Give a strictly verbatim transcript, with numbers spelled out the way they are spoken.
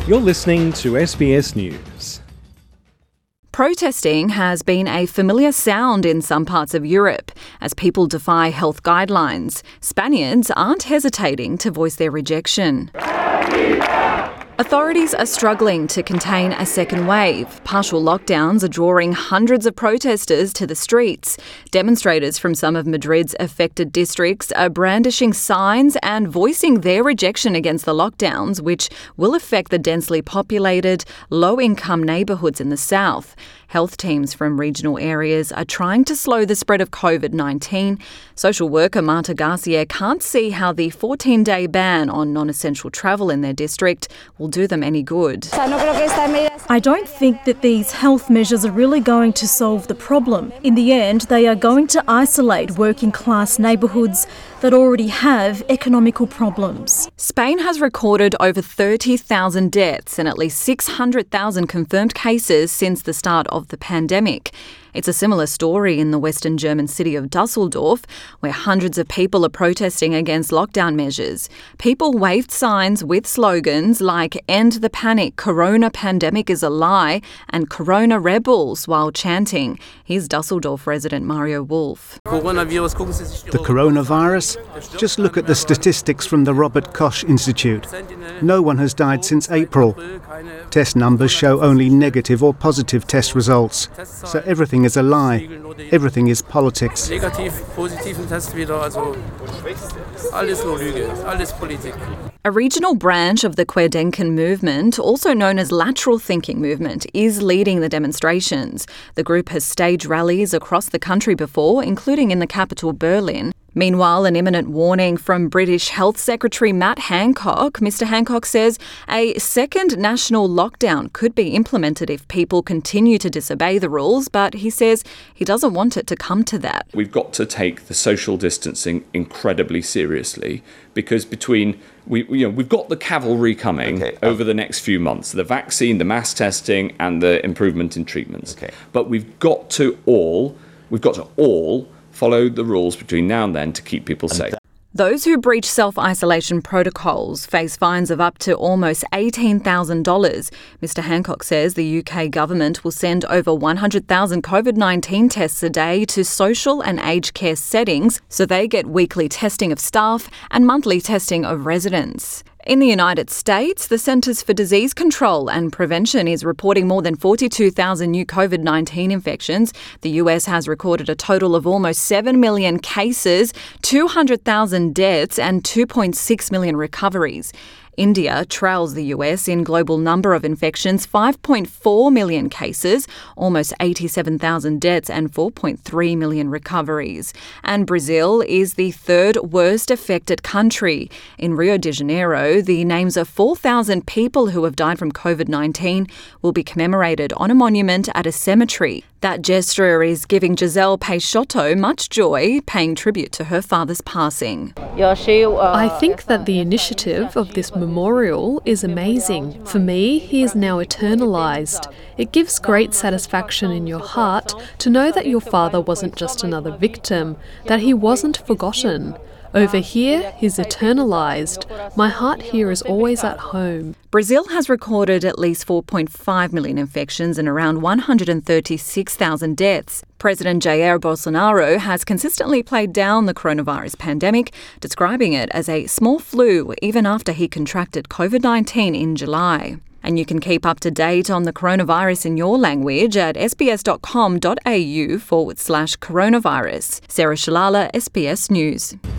You're listening to S B S News. Protesting has been a familiar sound in some parts of Europe as people defy health guidelines. Spaniards aren't hesitating to voice their rejection. Authorities are struggling to contain a second wave. Partial lockdowns are drawing hundreds of protesters to the streets. Demonstrators from some of Madrid's affected districts are brandishing signs and voicing their rejection against the lockdowns, which will affect the densely populated, low-income neighbourhoods in the south. Health teams from regional areas are trying to slow the spread of COVID nineteen. Social worker Marta Garcia can't see how the fourteen-day ban on non-essential travel in their district will do them any good. I don't think that these health measures are really going to solve the problem. In the end, they are going to isolate working-class neighbourhoods that already have economical problems. Spain has recorded over thirty thousand deaths and at least six hundred thousand confirmed cases since the start of the pandemic. It's a similar story in the western German city of Dusseldorf, where hundreds of people are protesting against lockdown measures. People waved signs with slogans like "End the panic, Corona pandemic is a lie" and "Corona rebels" while chanting. Here's Dusseldorf resident Mario Wolf. The coronavirus? Just look at the statistics from the Robert Koch Institute. No one has died since April. Test numbers show only negative or positive test results. So everything is a lie. Everything is politics. A regional branch of the Querdenken movement, also known as Lateral Thinking Movement, is leading the demonstrations. The group has staged rallies across the country before, including in the capital Berlin. Meanwhile, an imminent warning from British Health Secretary Matt Hancock. Mister Hancock says a second national lockdown could be implemented if people continue to disobey the rules, but he says he doesn't want it to come to that. We've got to take the social distancing incredibly seriously because between we, you know, we've got the cavalry coming okay. over the next few months, the vaccine, the mass testing and the improvement in treatments. Okay. But we've got to all, we've got to all follow the rules between now and then to keep people safe. Those who breach self-isolation protocols face fines of up to almost eighteen thousand dollars. Mister Hancock says the U K government will send over one hundred thousand COVID nineteen tests a day to social and aged care settings so they get weekly testing of staff and monthly testing of residents. In the United States, the Centers for Disease Control and Prevention is reporting more than forty-two thousand new COVID nineteen infections. The U S has recorded a total of almost seven million cases, two hundred thousand deaths and two point six million recoveries. India trails the U S in global number of infections, five point four million cases, almost eighty-seven thousand deaths and four point three million recoveries. And Brazil is the third worst affected country. In Rio de Janeiro, the names of four thousand people who have died from COVID nineteen will be commemorated on a monument at a cemetery. That gesture is giving Giselle Peixoto much joy, paying tribute to her father's passing. I think that the initiative of this memorial is amazing. For me, he is now eternalised. It gives great satisfaction in your heart to know that your father wasn't just another victim, that he wasn't forgotten. Over here, he's eternalised. My heart here is always at home. Brazil has recorded at least four point five million infections and around one hundred thirty-six thousand deaths. President Jair Bolsonaro has consistently played down the coronavirus pandemic, describing it as a small flu even after he contracted COVID nineteen in July. And you can keep up to date on the coronavirus in your language at sbs.com.au forward slash coronavirus. Sarah Shalala, S B S News.